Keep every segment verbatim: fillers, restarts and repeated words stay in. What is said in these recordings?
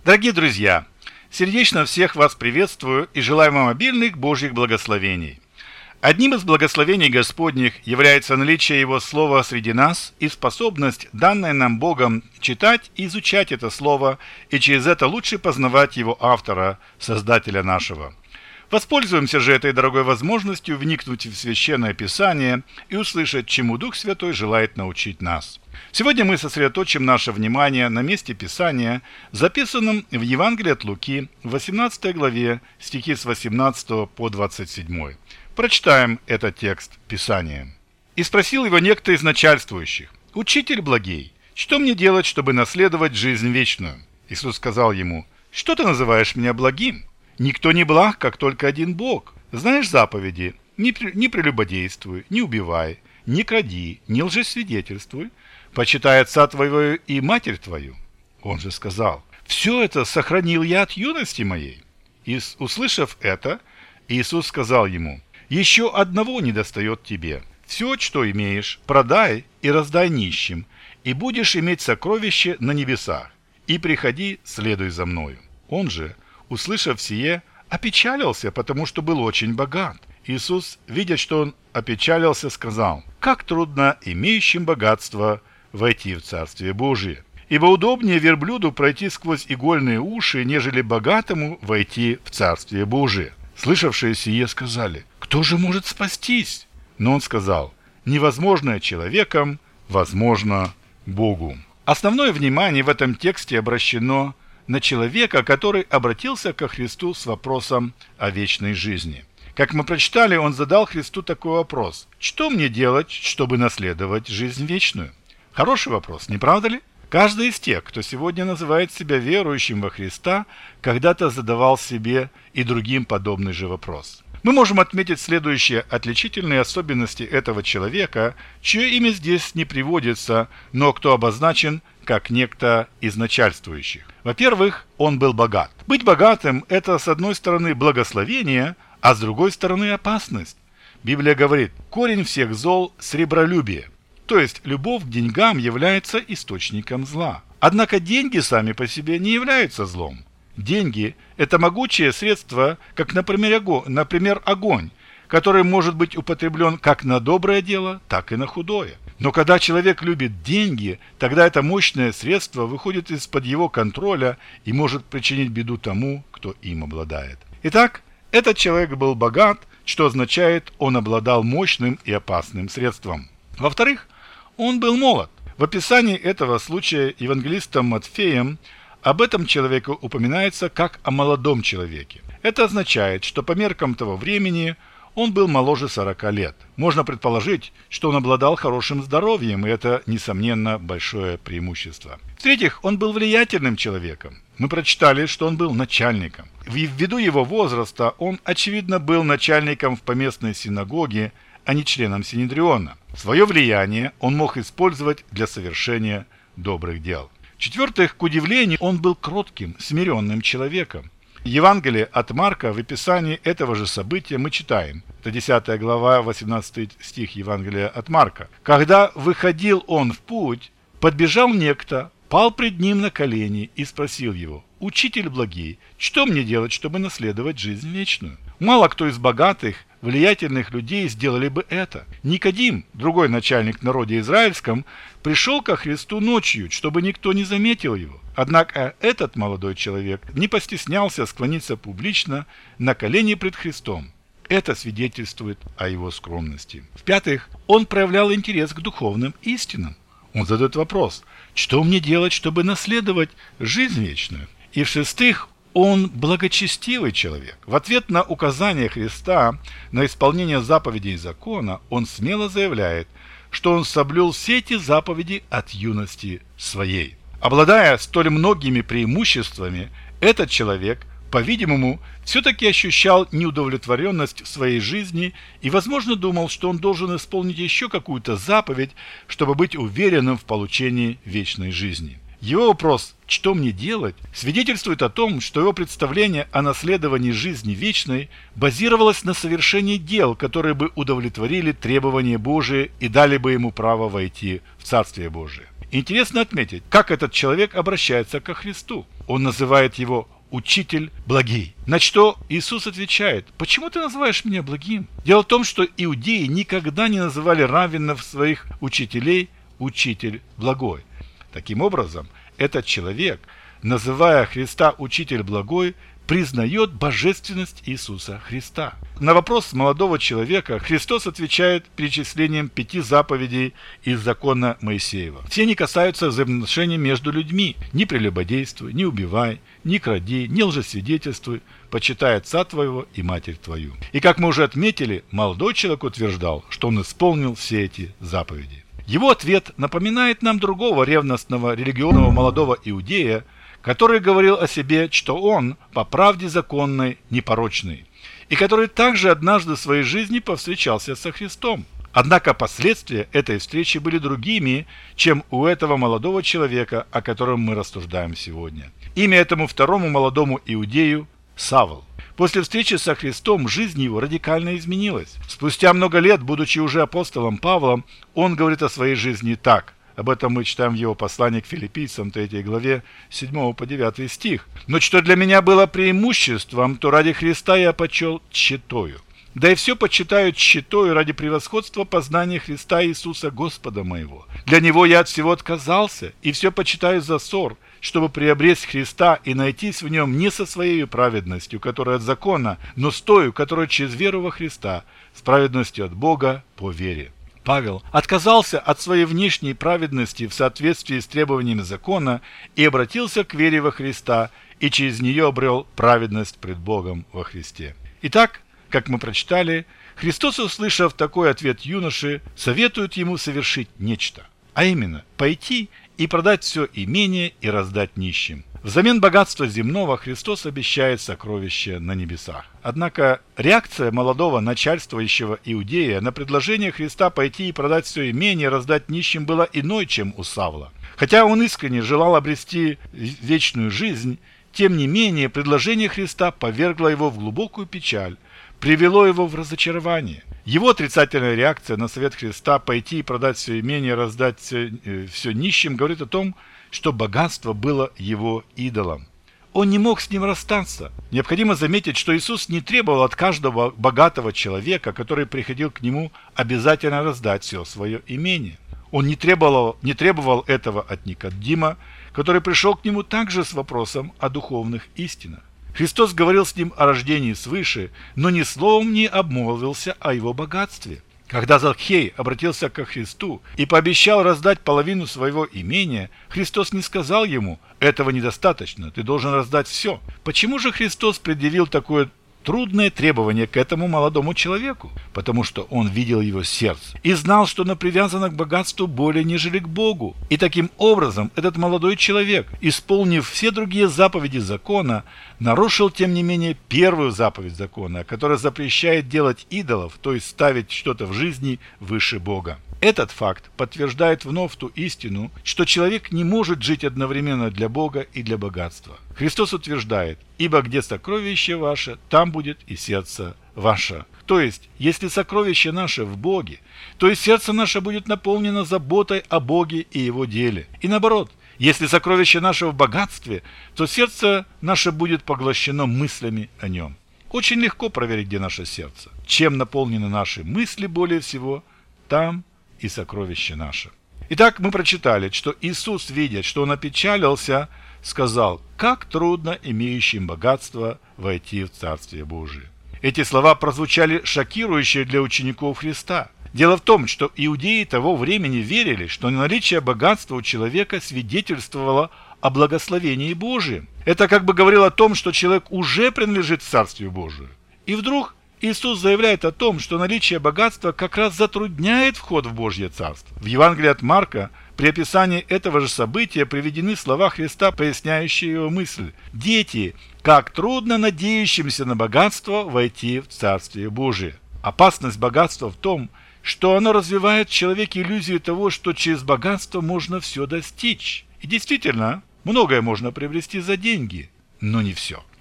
Дорогие друзья, сердечно всех вас приветствую и желаю вам обильных Божьих благословений. Одним из благословений Господних является наличие Его Слова среди нас и способность, данная нам Богом, читать и изучать это Слово, и через это лучше познавать Его автора, Создателя нашего. Воспользуемся же этой дорогой возможностью вникнуть в Священное Писание и услышать, чему Дух Святой желает научить нас. Сегодня мы сосредоточим наше внимание на месте Писания, записанном в Евангелии от Луки, в восемнадцатой главе, стихи с восемнадцатого по двадцать седьмой. Прочитаем этот текст Писания. «И спросил его некто из начальствующих: „Учитель благий, что мне делать, чтобы наследовать жизнь вечную?“ Иисус сказал ему: „Что ты называешь меня благим? Никто не благ, как только один Бог. Знаешь заповеди: не, при, не прелюбодействуй, не убивай, не кради, не лжесвидетельствуй, почитай отца твоего и матерь твою“. Он же сказал: „Все это сохранил я от юности моей“. И, услышав это, Иисус сказал ему: „Еще одного недостает тебе. Все, что имеешь, продай и раздай нищим, и будешь иметь сокровище на небесах. И приходи, следуй за мною“. Он же, услышав сие, опечалился, потому что был очень богат. Иисус, видя, что он опечалился, сказал: „Как трудно имеющим богатство войти в Царствие Божие! Ибо удобнее верблюду пройти сквозь игольные уши, нежели богатому войти в Царствие Божие“. Слышавшие сие сказали: „Кто же может спастись?“ Но он сказал: „Невозможное человеком возможно Богу“. Основное внимание в этом тексте обращено на человека, который обратился ко Христу с вопросом о вечной жизни. Как мы прочитали, он задал Христу такой вопрос: „Что мне делать, чтобы наследовать жизнь вечную?“ Хороший вопрос, не правда ли? Каждый из тех, кто сегодня называет себя верующим во Христа, когда-то задавал себе и другим подобный же вопрос. Мы можем отметить следующие отличительные особенности этого человека, чье имя здесь не приводится, но кто обозначен как некто из начальствующих. Во-первых, он был богат. Быть богатым – это, с одной стороны, благословение, а с другой стороны, опасность. Библия говорит: «Корень всех зол – сребролюбие». То есть, любовь к деньгам является источником зла. Однако деньги сами по себе не являются злом. Деньги – это могучее средство, как, например, огонь, который может быть употреблен как на доброе дело, так и на худое. Но когда человек любит деньги, тогда это мощное средство выходит из-под его контроля и может причинить беду тому, кто им обладает. Итак, этот человек был богат, что означает, он обладал мощным и опасным средством. Во-вторых, он был молод. В описании этого случая евангелистом Матфеем об этом человеке упоминается как о молодом человеке. Это означает, что по меркам того времени он был моложе сорока лет. Можно предположить, что он обладал хорошим здоровьем, и это, несомненно, большое преимущество. В-третьих, он был влиятельным человеком. Мы прочитали, что он был начальником. Ввиду его возраста он, очевидно, был начальником в поместной синагоге, а не членом Синедриона. Свое влияние он мог использовать для совершения добрых дел. В-четвертых, к удивлению, он был кротким, смиренным человеком. В Евангелии от Марка в описании этого же события мы читаем. Это десятая глава, восемнадцатый стих Евангелия от Марка. «Когда выходил он в путь, подбежал некто, пал пред ним на колени и спросил его: „Учитель благий, что мне делать, чтобы наследовать жизнь вечную?“ Мало кто из богатых, влиятельных людей сделали бы это. Никодим, другой начальник в народе израильском, пришел ко Христу ночью, чтобы никто не заметил его. Однако этот молодой человек не постеснялся склониться публично на колени пред Христом. Это свидетельствует о его скромности. В-пятых, он проявлял интерес к духовным истинам. Он задает вопрос: „Что мне делать, чтобы наследовать жизнь вечную?“ И в-шестых, он благочестивый человек. В ответ на указание Христа на исполнение заповедей закона, он смело заявляет, что он соблюл все эти заповеди от юности своей. Обладая столь многими преимуществами, этот человек, по-видимому, все-таки ощущал неудовлетворенность в своей жизни и, возможно, думал, что он должен исполнить еще какую-то заповедь, чтобы быть уверенным в получении вечной жизни. Его вопрос «что мне делать?» свидетельствует о том, что его представление о наследовании жизни вечной базировалось на совершении дел, которые бы удовлетворили требования Божии и дали бы ему право войти в Царствие Божие. Интересно отметить, как этот человек обращается ко Христу. Он называет его «учитель благий». На что Иисус отвечает: «Почему ты называешь меня благим?» Дело в том, что иудеи никогда не называли раввинов своих учителей «учитель благой». Таким образом, этот человек, называя Христа «учитель благой», признает божественность Иисуса Христа. На вопрос молодого человека Христос отвечает перечислением пяти заповедей из закона Моисеева. Все они касаются взаимоотношений между людьми. «Не прелюбодействуй, не убивай, не кради, не лжесвидетельствуй, почитай отца твоего и матерь твою». И как мы уже отметили, молодой человек утверждал, что он исполнил все эти заповеди. Его ответ напоминает нам другого ревностного религиозного молодого иудея, который говорил о себе, что он по правде законной непорочный, и который также однажды в своей жизни повстречался со Христом. Однако последствия этой встречи были другими, чем у этого молодого человека, о котором мы рассуждаем сегодня. Имя этому второму молодому иудею – Савл. После встречи со Христом жизнь его радикально изменилась. Спустя много лет, будучи уже апостолом Павлом, он говорит о своей жизни так. Об этом мы читаем в его послании к Филиппийцам, третьей главе, седьмого по девятый стих. «Но что для меня было преимуществом, то ради Христа я почел тщетою. Да и все почитаю тщетою ради превосходства познания Христа Иисуса Господа моего. Для Него я от всего отказался, и все почитаю за ссор, чтобы приобрести Христа и найтись в Нем не со своей праведностью, которая от закона, но с тою, которая через веру во Христа, с праведностью от Бога по вере». Павел отказался от своей внешней праведности в соответствии с требованиями закона и обратился к вере во Христа, и через нее обрел праведность пред Богом во Христе. Итак, как мы прочитали, Христос, услышав такой ответ юноши, советует ему совершить нечто, а именно пойти и продать все имение и раздать нищим. Взамен богатства земного Христос обещает сокровища на небесах. Однако реакция молодого начальствующего иудея на предложение Христа пойти и продать все имение и раздать нищим была иной, чем у Савла. Хотя он искренне желал обрести вечную жизнь, тем не менее предложение Христа повергло его в глубокую печаль, привело его в разочарование. Его отрицательная реакция на совет Христа пойти и продать все имение, раздать все, э, все нищим, говорит о том, что богатство было его идолом. Он не мог с ним расстаться. Необходимо заметить, что Иисус не требовал от каждого богатого человека, который приходил к Нему, обязательно раздать все свое имение. Он не требовал, не требовал этого от Никодима, который пришел к Нему также с вопросом о духовных истинах. Христос говорил с ним о рождении свыше, но ни словом не обмолвился о его богатстве. Когда Закхей обратился ко Христу и пообещал раздать половину своего имения, Христос не сказал ему: «Этого недостаточно, ты должен раздать все». Почему же Христос предъявил такое трудное требование к этому молодому человеку? Потому что он видел его сердце и знал, что оно привязано к богатству более нежели к Богу. И таким образом этот молодой человек, исполнив все другие заповеди закона, нарушил тем не менее первую заповедь закона, которая запрещает делать идолов, то есть ставить что-то в жизни выше Бога. Этот факт подтверждает вновь ту истину, что человек не может жить одновременно для Бога и для богатства. Христос утверждает: «Ибо где сокровище ваше, там будет и сердце ваше». То есть, если сокровище наше в Боге, то и сердце наше будет наполнено заботой о Боге и Его деле. И наоборот, если сокровище наше в богатстве, то сердце наше будет поглощено мыслями о нем. Очень легко проверить, где наше сердце. Чем наполнены наши мысли более всего, там и сокровище наше. Итак, мы прочитали, что Иисус, видя, что он опечалился, сказал: «Как трудно имеющим богатство войти в Царствие Божие». Эти слова прозвучали шокирующе для учеников Христа. Дело в том, что иудеи того времени верили, что наличие богатства у человека свидетельствовало о благословении Божьем. Это как бы говорило о том, что человек уже принадлежит Царствию Божию. И вдруг Иисус заявляет о том, что наличие богатства как раз затрудняет вход в Божье Царство. В Евангелии от Марка при описании этого же события приведены слова Христа, поясняющие его мысль: «Дети, как трудно надеющимся на богатство войти в Царствие Божие». Опасность богатства в том, что оно развивает в человеке иллюзию того, что через богатство можно все достичь. И действительно, многое можно приобрести за деньги, но не все.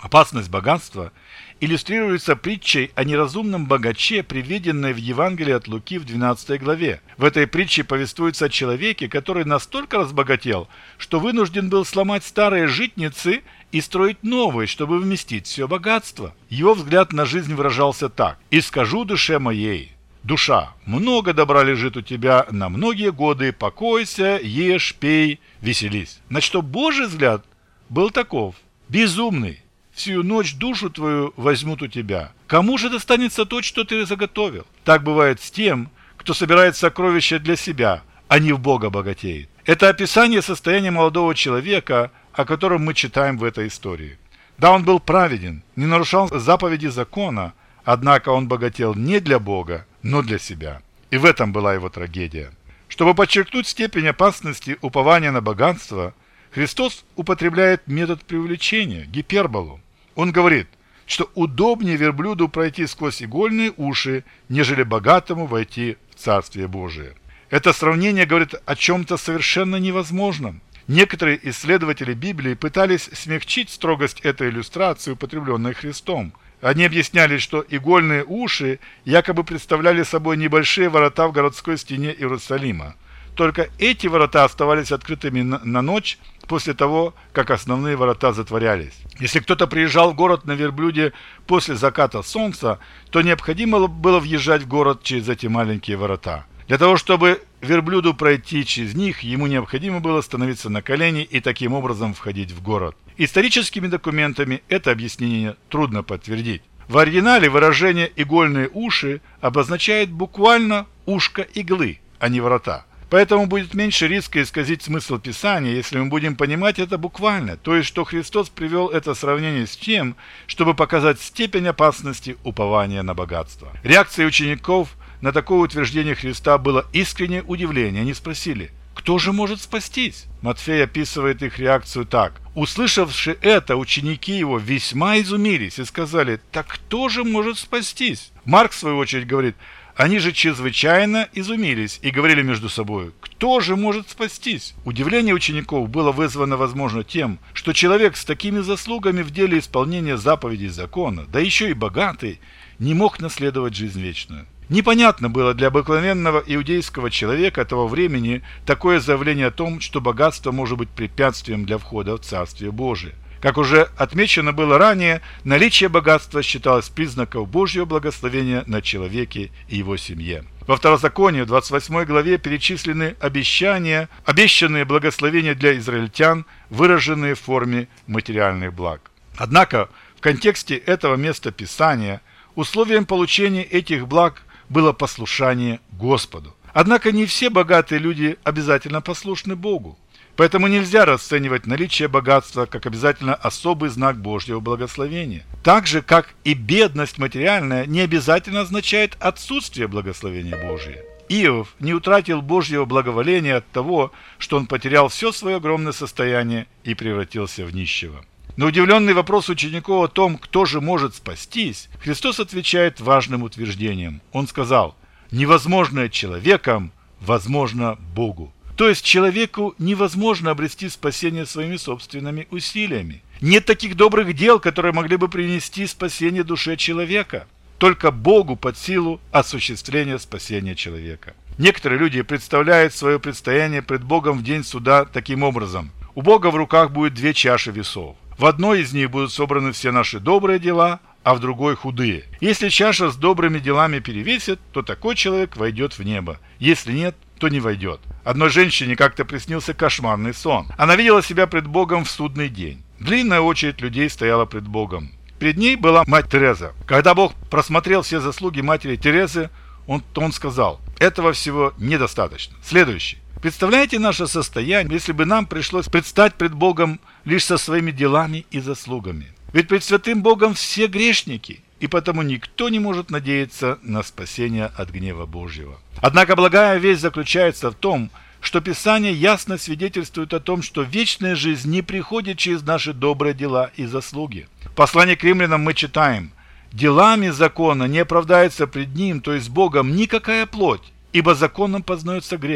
Опасность богатства иллюстрируется притчей о неразумном богаче, приведенной в Евангелии от Луки в двенадцатой главе. В этой притче повествуется о человеке, который настолько разбогател, что вынужден был сломать старые житницы и строить новые, чтобы вместить все богатство. Его взгляд на жизнь выражался так: «И скажу душе моей: душа, много добра лежит у тебя на многие годы, покойся, ешь, пей, веселись». На что Божий взгляд был таков: «Безумный, всю ночь душу твою возьмут у тебя. Кому же достанется то, что ты заготовил?» Так бывает с тем, кто собирает сокровища для себя, а не в Бога богатеет. Это описание состояния молодого человека, о котором мы читаем в этой истории. Да, он был праведен, не нарушал заповеди закона, однако он богател не для Бога, но для себя. И в этом была его трагедия. Чтобы подчеркнуть степень опасности упования на богатство, Христос употребляет метод привлечения, гиперболу. Он говорит, что удобнее верблюду пройти сквозь игольные уши, нежели богатому войти в Царствие Божие. Это сравнение говорит о чем-то совершенно невозможном. Некоторые исследователи Библии пытались смягчить строгость этой иллюстрации, употребленной Христом. Они объясняли, что игольные уши якобы представляли собой небольшие ворота в городской стене Иерусалима. Только эти ворота оставались открытыми на ночь после того, как основные ворота затворялись. Если кто-то приезжал в город на верблюде после заката солнца, то необходимо было въезжать в город через эти маленькие ворота. Для того, чтобы верблюду пройти через них, ему необходимо было становиться на колени и таким образом входить в город. Историческими документами это объяснение трудно подтвердить. В оригинале выражение «игольные уши» обозначает буквально «ушко иглы», а не ворота. Поэтому будет меньше риска исказить смысл Писания, если мы будем понимать это буквально, то есть, что Христос привел это сравнение с тем, чтобы показать степень опасности упования на богатство. Реакцией учеников на такое утверждение Христа было искреннее удивление. Они спросили: «Кто же может спастись?» Матфей описывает их реакцию так: «Услышавши это, ученики его весьма изумились и сказали: так кто же может спастись?» Марк, в свою очередь, говорит: «Они же чрезвычайно изумились и говорили между собой: кто же может спастись?» Удивление учеников было вызвано, возможно, тем, что человек с такими заслугами в деле исполнения заповедей закона, да еще и богатый, не мог наследовать жизнь вечную. Непонятно было для обыкновенного иудейского человека того времени такое заявление о том, что богатство может быть препятствием для входа в Царствие Божие. Как уже отмечено было ранее, наличие богатства считалось признаком Божьего благословения на человеке и его семье. Во Второзаконии, в двадцать восьмой главе, перечислены обещания, обещанные благословения для израильтян, выраженные в форме материальных благ. Однако, в контексте этого места Писания, условием получения этих благ было послушание Господу. Однако не все богатые люди обязательно послушны Богу. Поэтому нельзя расценивать наличие богатства как обязательно особый знак Божьего благословения. Так же, как и бедность материальная не обязательно означает отсутствие благословения Божия. Иов не утратил Божьего благоволения от того, что он потерял все свое огромное состояние и превратился в нищего. На удивленный вопрос учеников о том, кто же может спастись, Христос отвечает важным утверждением. Он сказал: «Невозможное человеком возможно Богу». То есть человеку невозможно обрести спасение своими собственными усилиями. Нет таких добрых дел, которые могли бы принести спасение душе человека. Только Богу под силу осуществления спасения человека. Некоторые люди представляют свое предстояние пред Богом в день суда таким образом. У Бога в руках будет две чаши весов. В одной из них будут собраны все наши добрые дела, а в другой худые. Если чаша с добрыми делами перевесит, то такой человек войдет в небо. Если нет, то не войдет. Одной женщине как-то приснился кошмарный сон. Она видела себя пред Богом в судный день. Длинная очередь людей стояла пред Богом. Перед ней была мать Тереза. Когда Бог просмотрел все заслуги матери Терезы, он, то он сказал: этого всего недостаточно. Следующий. Представляете наше состояние, если бы нам пришлось предстать пред Богом лишь со своими делами и заслугами? Ведь пред святым Богом все грешники, и потому никто не может надеяться на спасение от гнева Божьего. Однако благая весть заключается в том, что Писание ясно свидетельствует о том, что вечная жизнь не приходит через наши добрые дела и заслуги. В послании к римлянам мы читаем: «Делами закона не оправдается пред ним, то есть Богом, никакая плоть, ибо законом познается грех.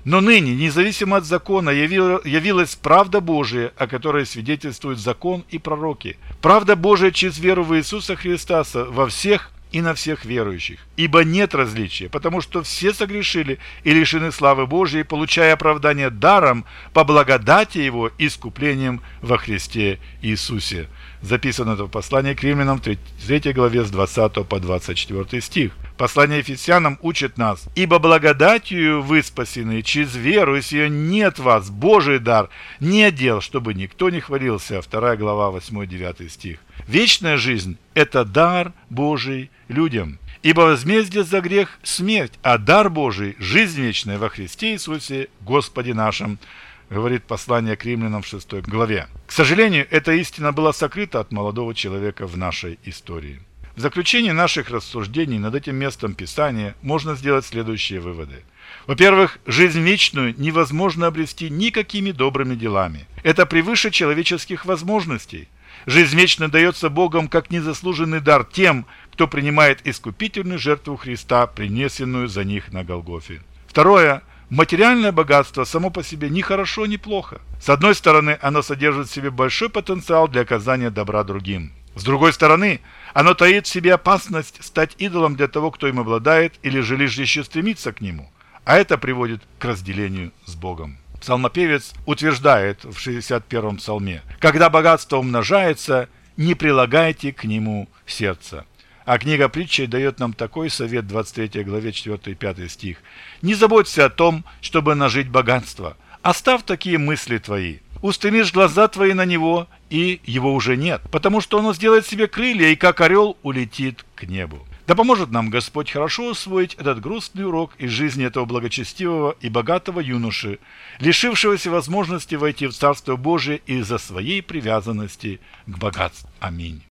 Но ныне, независимо от закона, явилась правда Божия, о которой свидетельствуют закон и пророки. Правда Божия через веру в Иисуса Христа во всех и на всех верующих. Ибо нет различия, потому что все согрешили и лишены славы Божией, получая оправдание даром по благодати Его искуплением во Христе Иисусе. Записано это в послании к Римлянам, третьей главе, с двадцатого по двадцать четвёртый стих. Послание Ефесянам учит нас: «Ибо благодатью вы спасены через веру, и сие не от вас, Божий дар, не от дел, чтобы никто не хвалился». вторая глава, восьмой-девятый стих. Вечная жизнь – это дар Божий людям. Ибо возмездие за грех – смерть, а дар Божий – жизнь вечная во Христе Иисусе, Господе нашим, говорит послание к Римлянам в шестой главе. К сожалению, эта истина была сокрыта от молодого человека в нашей истории. В заключение наших рассуждений над этим местом Писания можно сделать следующие выводы. Во-первых, жизнь вечную невозможно обрести никакими добрыми делами. Это превыше человеческих возможностей. Жизнь вечная дается Богом как незаслуженный дар тем, кто принимает искупительную жертву Христа, принесенную за них на Голгофе. Второе. Материальное богатство само по себе ни хорошо, ни плохо. С одной стороны, оно содержит в себе большой потенциал для оказания добра другим. С другой стороны, оно таит в себе опасность стать идолом для того, кто им обладает, или же лишь еще стремится к нему. А это приводит к разделению с Богом. Псалмопевец утверждает в шестьдесят первом псалме: «Когда богатство умножается, не прилагайте к нему сердца». А книга притчей дает нам такой совет в двадцать третьей главе, четвёртый и пятый стих. «Не заботься о том, чтобы нажить богатство. Оставь такие мысли твои. Устремишь глаза твои на него, и его уже нет, потому что оно сделает себе крылья, и как орел улетит к небу». Да поможет нам Господь хорошо усвоить этот грустный урок из жизни этого благочестивого и богатого юноши, лишившегося возможности войти в Царство Божие из-за своей привязанности к богатству. Аминь.